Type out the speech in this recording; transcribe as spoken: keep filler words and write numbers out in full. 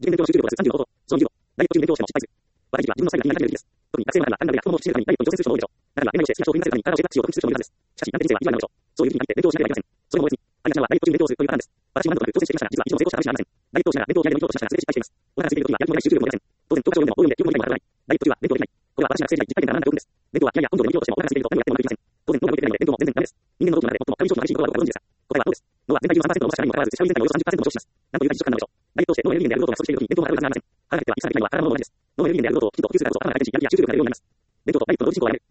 受験勉強の集中力はさんじゅうのこと、そのにじゅうご、大学中に勉強しても失敗する。若い時期は自分の才が見えないというです。特に学生の中では単なる学問を知るためにダイエットに挑戦する人も多いでしょう。だから、恋愛をして好きな人を振り回せるために体を教えた知を得する人もいるはずです。しかし、なんて人生は意地悪なのでしょう。そういう時期に限って勉強をしなければいけません。それも別に、ありがちなのはダイエット中に勉強をするというパターンです。私も何度か挑戦してきましたが、実は一度も成功した話がありません。ダイエットをしながら勉強を嫌いでもいいとしましたが、すべて失敗しています。お腹が空いている時はやる気も出ないし集中力も出ません。当然、教科書を読んでも本を読んで記憶も理解も働かない。ダイエット中は勉強できない。これは私が学生時代実体験から学んだ教訓です。勉強はやや根性でできようとしてもお腹が空いていると何をやってもうまくいきません。当然、脳が動いていないので勉強も全然ダメです。人間の脳の中で最も過敏症状の激しいことはどこかご存知ですか？答えは脳です。脳は全体のさんパーセントの重さしかないにもかかわらず、社会全体のおよそさんじゅっパーセントも消費します。なんという非持続感なのでしょう。ダイエットをして脳のエネルギーであることが不足している時に勉強を学ぶはずがありません。科学的には生きされていないのは体の脳の同じです。脳のエネルギーであることをきちんと補給することを頭が大事にやる気や集中力が出るようになります。勉強とダイエットの同時進行をやめる。